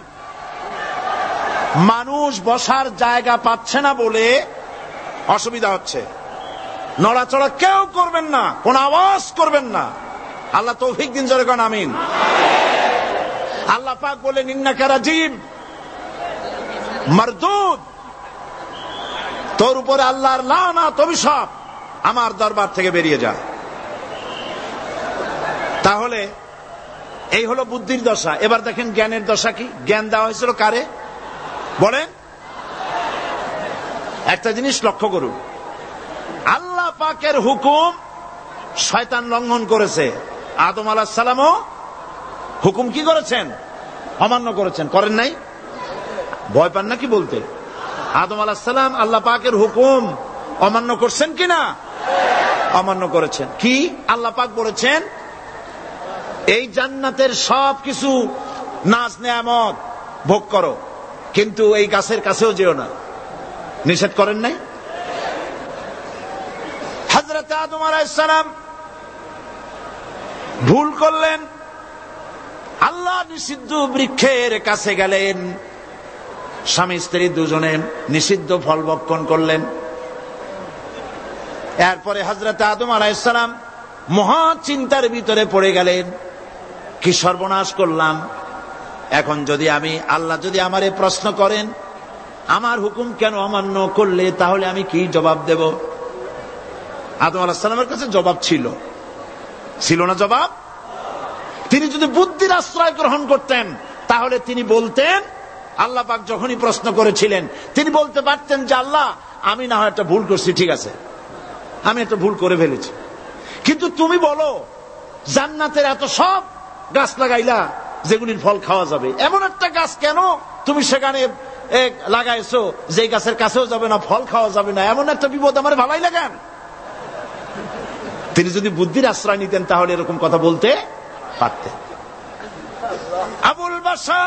মানুষ বসার জায়গা পাচ্ছে না বলে অসুবিধা হচ্ছে। নড়াচড়া কেউ করবেন না, কোন আওয়াজ করবেন না। আল্লাহ তৌফিক দিন, জোরে কোন আমিন। আল্লাহ পাক বলেন, ইন্নাকা রাজিম মারদুদ, তোর উপরে আল্লাহর লানত, অভিশাপ, আমার দরবার থেকে বেরিয়ে যা। তাহলে এই হলো বুদ্ধির দশা। এবার দেখেন জ্ঞানের দশা কি। জ্ঞান দেওয়া হয়েছিল কারে বলেন? একটা জিনিস লক্ষ্য করুন, আল্লাহ পাকের হুকুম শয়তান লঙ্ঘন করেছে। আদম আলাইহিস সালামও হুকুম কি করেছেন? অমান্য করেছেন। করেন নাই? ভয় পান নাকি বলতে? আদম আলাইহিস সালাম আল্লাহ পাকের হুকুম অমান্য করছেন কিনা? অমান্য করেছেন। কি আল্লাহ পাক বলেছেন? এই জান্নাতের সব কিছু নাজ নেয়ামত ভোগ করো, কিন্তু এই গাছের কাছেও যেও না। নিষেধ করেন নাই? হযরত আদম আলাইহিস সালাম ভুল করলেন, আল্লাহ নিষিদ্ধ বৃক্ষের কাছে গেলেন, স্বামী স্ত্রী দুজনে নিষিদ্ধ ফল ভক্ষণ করলেন। এরপরে হযরত আদম আলাইহিস সালাম মহা চিন্তার ভিতরে পড়ে গেলেন, কি সর্বনাশ করলাম। এখন যদি আল্লাহ যদি আমারে প্রশ্ন করেন, আমার হুকুম কেন অমান্য করলে, তাহলে আমি কি জবাব দেব? আদম আলাইহিস সালামের কাছে জবাব ছিল না? জবাব, তিনি যদি বুদ্ধির আশ্রয় গ্রহণ করতেন, তাহলে তিনি বলতেন, আল্লাহ পাক যখনই প্রশ্ন করেছিলেন, তিনি বলতে পারতেন যে আল্লাহ, আমি না হয় একটা ভুল করছি, ঠিক আছে, আমি একটা ভুল করে ফেলেছি, কিন্তু তুমি বলো জান্নাতের এত সব গাছ লাগাইলা যেগুলির ফল খাওয়া যাবে, এমন একটা গাছ কেন তুমি সেখানে লাগাইছো যে গাছের কাছেও যাবে না, ফল খাওয়া যাবে না, এমন একটা বিপদ আমার ভালাই লাগান। তিনি যদি বুদ্ধির আশ্রয় নিতেন, তাহলে এরকম কথা বলতে পারতেন। আবুল বাশার,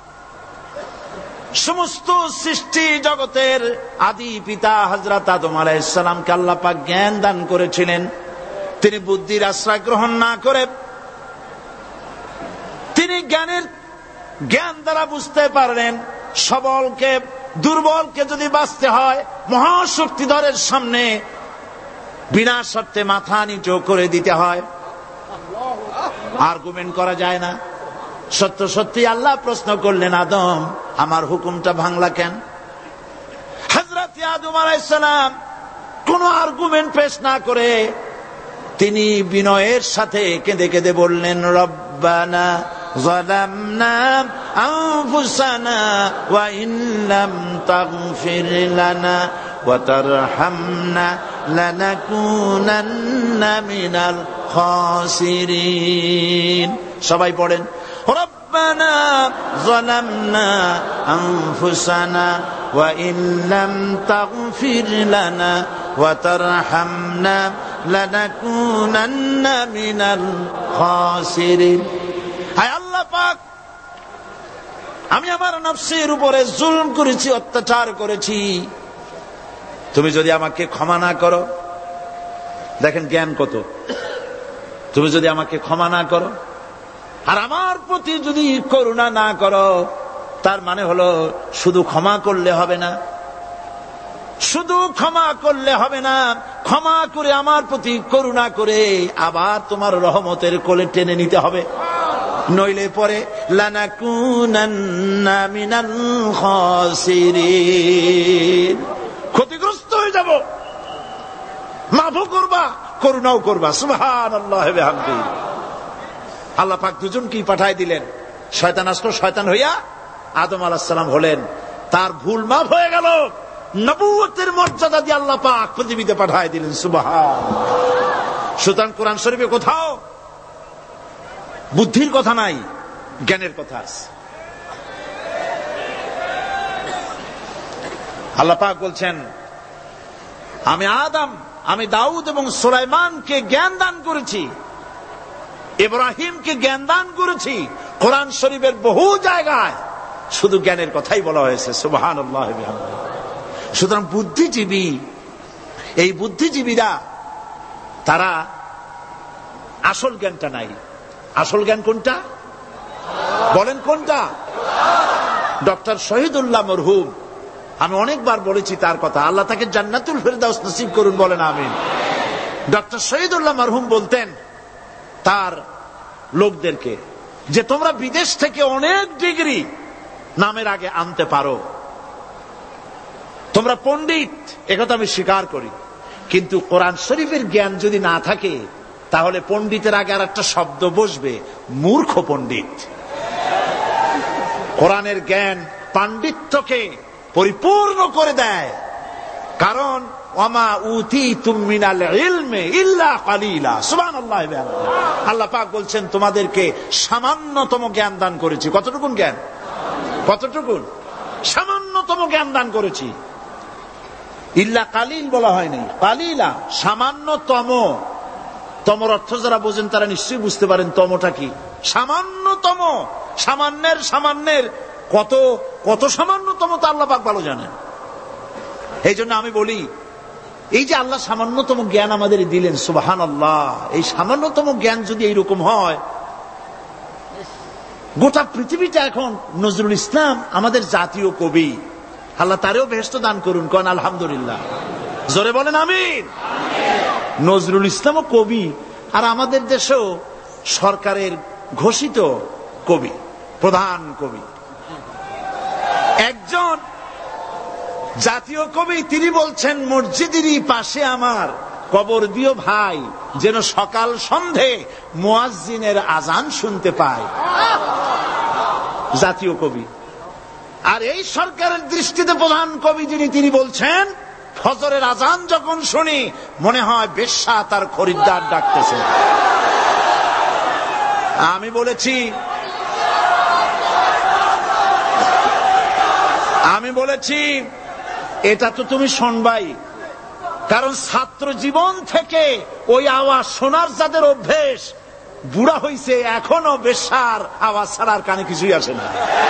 সমস্ত সৃষ্টি জগতের আদি পিতা হযরত আদম আলাইহিস সালামকে আল্লাহ পাক জ্ঞান দান করেছিলেন। তিনি বুদ্ধির আশ্রয় গ্রহণ না করে তিনি জ্ঞান দ্বারা বুঝতে পারলেন, সবলকে দুর্বলকে যদি বাঁচতে হয়, মহাশক্তিধরের সামনে বিনা শর্তে মাথা নিচু করে দিতে হয়, আর্গুমেন্ট করা যায় না। সত্য সত্যি আল্লাহ প্রশ্ন করলেন, আদম, আমার হুকুমটা ভাঙলা কেন? হযরত আদম আলাইহিস সালাম কোন আর্গুমেন্ট পেশ না করে তিনি বিনয়ের সাথে কেঁদে কেঁদে বললেন, রব্বানা ظلمنا أنفسنا وإن لم تغفر لنا وترحمنا لنكونن من الخاسرين সবাই পড়েন ربنا ظلمنا أنفسنا وإن لم تغفر لنا وترحمنا لنكونن من الخاسرين হায় আল্লাহ পাক, আমি আমার নফসের উপরে জুলম করেছি, অত্যাচার করেছি, তুমি যদি আমাকে ক্ষমা না করো, দেখেন জ্ঞান কত, তুমি যদি আমাকে ক্ষমা না করো আর আমার প্রতি যদি করুণা না করো, তার মানে হলো শুধু ক্ষমা করলে হবে না, শুধু ক্ষমা করলে হবে না, ক্ষমা করে আমার প্রতি করুণা করে আবার তোমার রহমতের কোলে টেনে নিতে হবে, নইলে পরে লানাকুনান্না মিনাল খাসিরিন, ক্ষতিগ্রস্ত হয়ে যাব। মাফও করবা, করুণাও করবা। সুবহানাল্লাহ ওয়া বিহামদিহি। আল্লাহ পাক দুজনকেই পাঠায় দিলেন। শয়তান আসলো, শয়তান হইয়া আদম আলাইহিস সালাম হলেন, তার ভুল মাফ হয়ে গেল, নবুয়তের মর্যাদা দিয়ে আল্লাহ পাক পৃথিবীতে পাঠায় দিলেন। সুবহানাল্লাহ। সুতরাং কোরআন শরীফে কোথাও বুদ্ধির কথা নাই, জ্ঞানের কথা আছে। আল্লাহ পাক বলছেন, আমি আদম, আমি দাউদ এবং সুলাইমানকে জ্ঞান দান করেছি, ইব্রাহিমকে জ্ঞান দান করেছি। কোরআন শরীফের বহু জায়গায় শুধু জ্ঞানের কথাই বলা হয়েছে। সুবহানাল্লাহ ওয়া বিহামদিহি। সুতরাং বুদ্ধিজীবী, এই বুদ্ধিজীবীরা তারা আসল জ্ঞানটা নাই। আসল জ্ঞান কোনটা বলেন, কোনটা? ডক্টর শহীদুল্লাহ মরহুম, আমি অনেকবার বলেছি তার কথা, আল্লাহ তাকে জান্নাতুল ফেরদাউস নসিব করুন, বলেন আমিন। ডক্টর শহীদুল্লাহ মরহুম বলতেন তার লোকদেরকে যে তোমরা বিদেশ থেকে অনেক ডিগ্রি নামের আগে আনতে পারো, তোমরা পণ্ডিত, একথা আমি স্বীকার করি, কিন্তু কোরআন শরীফের জ্ঞান যদি না থাকে তাহলে পণ্ডিতের আগে আর একটা শব্দ বসবে, মূর্খ পণ্ডিত। কোরআনের জ্ঞান পাণ্ডিত্যকে পরিপূর্ণ করে দেয়, কারণ ওয়ামা উতীতুম মিনাল ইলমি ইল্লা কালিলা। সুবহানাল্লাহ। আল্লাহ পাক বলছেন তোমাদেরকে সামান্যতম জ্ঞান দান করেছি। কতটুকুন জ্ঞান? কতটুকুন? সামান্যতম জ্ঞান দান করেছি। ইল্লা কালিল বলা হয়নি, কালিলা, সামান্যতম। তমর অর্থ যারা বোঝেন তারা নিশ্চয়ই বুঝতে পারেন তমটা কি। সামান্যতম, সামান্যের সামান্যের কত কত সামান্যতম তা আল্লাহ পাক ভালো জানেন। এই জন্য আমি বলি, এই যে আল্লাহ সামান্যতম জ্ঞান আমাদের দিলেন, সুবহানাল্লাহ, এই সামান্যতম জ্ঞান যদি এইরকম হয়, গোটা পৃথিবীটা এখন নজরুল ইসলাম আমাদের জাতীয় কবি, আল্লাহ তারেও বেহেশত দান করুন, কোন আলহামদুলিল্লাহ, জোরে বলেন আমিন। নজরুল ইসলামও কবি, আর আমাদের দেশেও সরকারের ঘোষিত কবি, প্রধান কবি। একজন জাতীয় কবি, তিনি বলছেন, মসজিদেরই পাশে আমার কবর দিও ভাই, যেন সকাল সন্ধে মুয়াজ্জিনের আজান শুনতে পায়। জাতীয় কবি। আর এই সরকারের দৃষ্টিতে প্রধান কবি যিনি, তিনি বলছেন, ফজরের আজান যখন শুনি মনে হয় বেশ্যা তার খরিদ্দার ডাকতেছে। আমি বলেছি এটা তো তুমি শুনবাই, কারণ ছাত্র জীবন থেকে ওই আওয়াজ শোনার যাদের অভ্যেস, বুড়া হইছে এখনো বেশ্যার আওয়াজ ছাড়ার কানে কিছুই আসে না।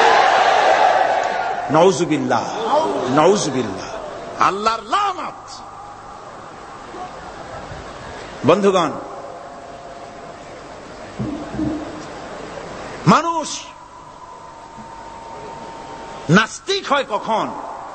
নাউজুবিল্লাহ, নাউজুবিল্লাহ, আল্লাহর লানত। বন্ধুগণ, মানুষ নাস্তিক হয় কখন?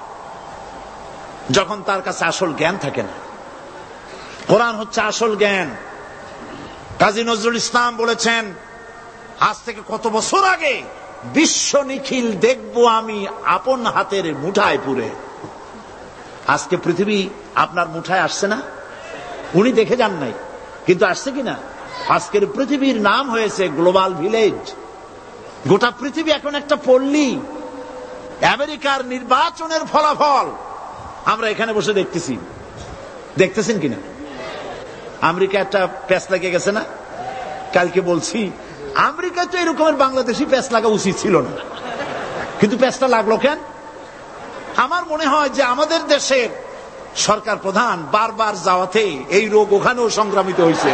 যখন তার কাছে আসল জ্ঞান থাকে না। কোরআন হচ্ছে আসল জ্ঞান। কাজী নজরুল ইসলাম বলেছেন, আজ থেকে কত বছর আগে, বিশ্ব নিখিল দেখবো আমি আপন হাতের মুঠায় পুরে। আজকে পৃথিবী আপনার মুঠায় আসছে না? উনি দেখে যান নাই, কিন্তু আসছে কিনা? আজকের পৃথিবীর নাম হয়েছে গ্লোবাল ভিলেজ। গোটা পৃথিবী এখন একটা পল্লী। আমেরিকার নির্বাচনের ফলাফল আমরা এখানে বসে দেখতেছি, দেখতেছেন কিনা? আমেরিকা একটা প্যাঁচ লেগে গেছে না? কালকে বলছি আমেরিকা তো এরকমের বাংলাদেশি প্যাঁচ লাগা উচিত ছিল না, কিন্তু প্যাঁচটা লাগলো কেন? আমার মনে হয় যে আমাদের দেশের সরকার প্রধান বারবার যাওয়াতে এই রোগ ওখানেও সংক্রামিত হয়েছে।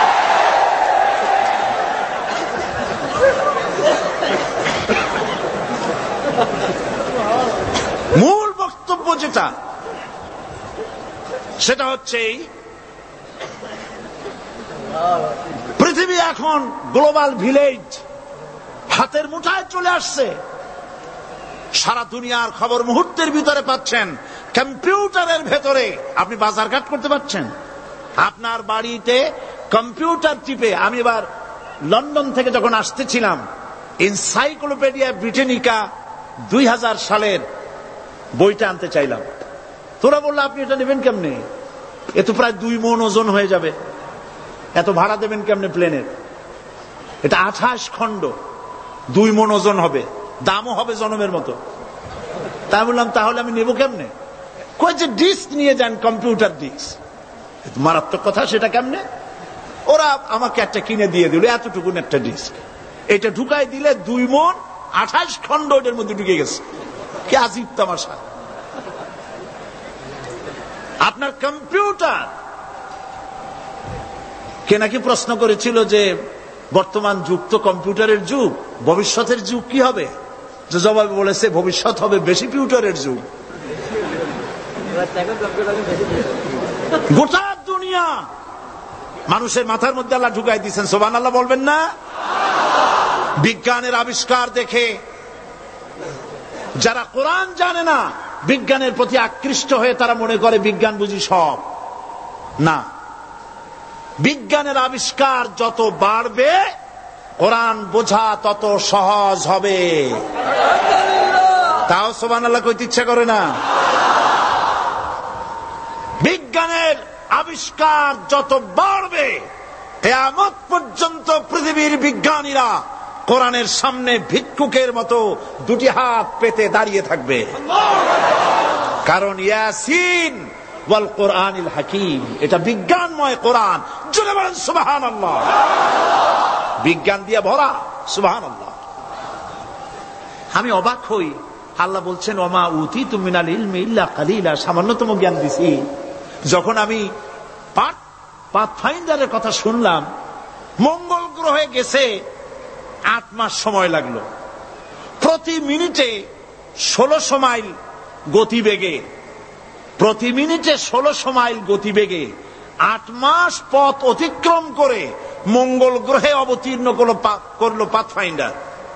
মূল বক্তব্য যেটা, সেটা হচ্ছে পৃথিবী এখন গ্লোবাল ভিলেজ, হাতের মুঠায় চলে আসছে। সারা দুনিয়ার খবর মুহূর্তের ভিতরে পাচ্ছেন, কম্পিউটারের ভেতরে আপনি বাজারঘাট করতে পারছেন। আপনার বাড়িতে কম্পিউটার টিপে, আমি এবার লন্ডন থেকে যখন আসতেছিলাম, এনসাইক্লোপিডিয়া ব্রিটানিকা 2000 সালের বইটা আনতে চাইলাম। তোরা বললো আপনি এটা নেবেন কেমনে? এ তো প্রায় 2 মণ ওজন হয়ে যাবে, এত ভাড়া দেবেন কেমনে প্লেনের? এটা 28 খণ্ড, 2 মণ ওজন হবে, দামও হবে জনমের মতো। তাই বললাম তাহলে আমি নেবো কেমনে? কই যে ডিস্ক নিয়ে যান, কম্পিউটার ডিস্ক। মারাত্মক কথা, সেটা কেমনে? ওরা আমাকে একটা কিনে দিয়ে দিল, এতটুকুন একটা ডিস্ক। এটা ঢুকাই দিলে 2 মণ 28 খণ্ড এটার মধ্যে ঢুকে গেছে। কি আজীব তামাশা! আপনার কম্পিউটার কে নাকি প্রশ্ন করেছিল যে বর্তমান যুগ তো কম্পিউটারের যুগ, ভবিষ্যতের যুগ কি হবে? যে জবাবে বলেছে ভবিষ্যৎ হবে বেশি কম্পিউটারের যুগ। গোটা দুনিয়া মানুষের মাথার মধ্যে আল্লাহ ঢুকাই দিচ্ছেন, সুবহানাল্লাহ বলবেন না? বিজ্ঞানের আবিষ্কার দেখে যারা কোরআন জানে না, বিজ্ঞানের প্রতি আকৃষ্ট হয়ে তারা মনে করে বিজ্ঞান বুঝি সব। না, বিজ্ঞানের আবিষ্কার যত বাড়বে কোরআন বোঝা তত সহজ হবে। তাও সুবহানাল্লাহ কইতে ইচ্ছা করে না? বিজ্ঞানের আবিষ্কার যত বাড়বে, কিয়ামত পর্যন্ত পৃথিবীর বিজ্ঞানীরা কোরআনের সামনে ভিক্ষুকের মতো 2টি হাত পেতে দাঁড়িয়ে থাকবে। কারণ ইয়াসিন ওয়াল কোরআনিল হাকিম, এটা বিজ্ঞানময় কোরআন। জোরে বলেন সুবহানাল্লাহ। বিজ্ঞান দিয়ে ভরা, সুবহানাল্লাহ। আমি অবাক হই, আল্লাহ বলছেন ওমা উতিতু মিনাল ইলমি ইল্লা কালিলা, সামান্যতম জ্ঞান দিছি। যখন আমি পাথফাইন্ডারের কথা শুনলাম, মঙ্গল গ্রহে গেছে 8 মাস সময় লাগলো, প্রতি মিনিটে 1600 মাইল গতিবেগে, প্রতি মিনিটে 1600 মাইল গতিবেগে 8 মাস পথ অতিক্রম করে মঙ্গল গ্রহে অবতীর্ণ করলো পাথফাইন্ডার।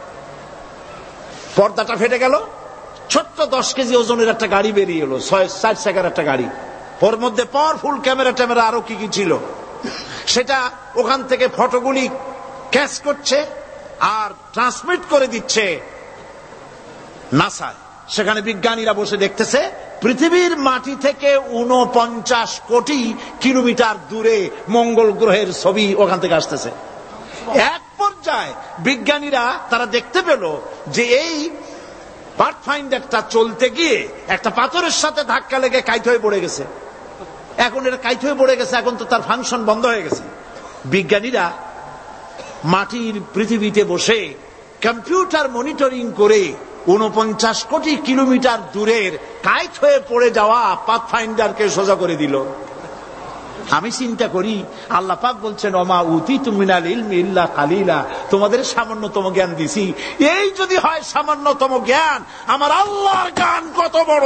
পর্দাটা ফেটে গেল, ছোট্ট 10 কেজি ওজনের একটা গাড়ি বেরিয়ে এলো, 4 চাকার একটা গাড়ি। ওর মধ্যে পাওয়ারফুল ক্যামেরা ট্যামেরা আরো কি কি ছিল, সেটা ওখান থেকে ফটোগুলি ক্যাচ করছে আর ট্রান্সমিট করে দিচ্ছে নাসা। সেখানে বিজ্ঞানীরা বসে দেখতেছে পৃথিবীর মাটি থেকে 49 কোটি কিলোমিটার দূরে মঙ্গল গ্রহের ছবি ওখান থেকে আসতেছে। এক পর্যায়ে বিজ্ঞানীরা তারা দেখতে পেল যে এই পাথফাইন্ডারটা চলতে গিয়ে একটা পাথরের সাথে ধাক্কা লেগে কাইট হয়ে পড়ে গেছে। এখন এটা কাইট হয়ে পড়ে গেছে, এখন তো তার ফাংশন বন্ধ হয়ে গেছে। বিজ্ঞানীরা মাটির পৃথিবীতে বসে কম্পিউটার মনিটরিং করে 49 কোটি কিলোমিটার দূরের কাইট হয়ে পড়ে যাওয়া পাথফাইন্ডারকে সোজা করে দিল। আমি চিন্তা করি, আল্লাহ পাক বলছেন ওমা উতিতু মিনাল ইলমি ইল্লা কালিলা, তোমাদের সামান্যতম জ্ঞান দিছি। এই যদি হয় সামান্যতম জ্ঞান, আমার আল্লাহর জ্ঞান কত বড়!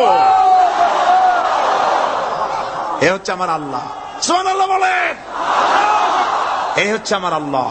এ হচ্ছে আমার আল্লাহ। সুবহানাল্লাহ বলেন। এই হচ্ছে আমার আল্লাহ।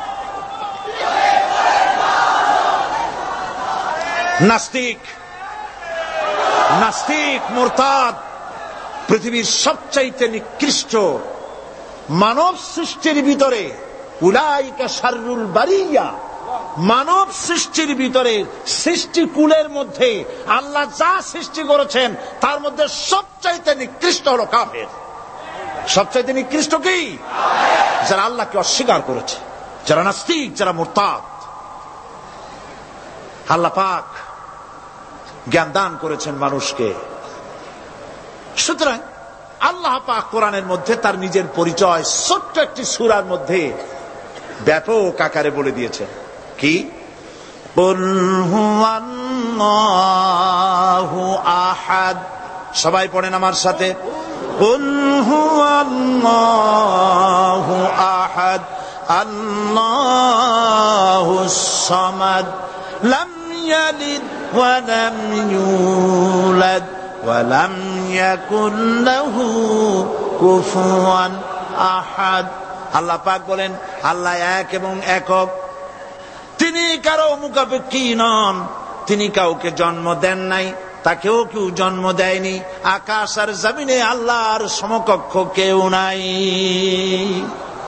নাস্তিক মুরতাদ পৃথিবীর সবচাইতে নিকৃষ্ট মানব সৃষ্টির ভিতরে, উলাইকা শাররুল বারিয়া, মানব সৃষ্টির ভিতরে সৃষ্টিকুলের মধ্যে আল্লাহ যা সৃষ্টি করেছেন তার মধ্যে সবচাইতে নিকৃষ্ট হলো কাফের। সবচাইতে নিকৃষ্ট কি? যারা আল্লাহকে অস্বীকার করেছে, যারা নাস্তিক, যারা মুরতাদ। আল্লাহ পাক জ্ঞান দান করেছেন মানুষকে। সুতরাং আল্লাহ পাক কোরআনের মধ্যে তার নিজের পরিচয় ছোট্ট একটি সূরার মধ্যে ব্যাপক আকারে বলে দিয়েছেন। কি? কুল হুয়াল্লাহু আহাদ। সবাই পড়েন আমার সাথে, কুল হুয়াল্লাহু আহাদ আল্লাহুস সামাদ লাম ইয়ালিদ ওয়া লাম ইউলাদ ওয়া লাম ইয়াকুল লাহু কুফুয়ান আহাদ। আল্লাহ পাক বলেন, আল্লাহ এক এবং একক, তিনি কারো মুখাপেক্ষী নন, তিনি কাউকে জন্ম দেন নাই, তাকেও কেউ জন্ম দেয়নি, আকাশ আর জমিনে আল্লাহর সমকক্ষ কেউ নাই।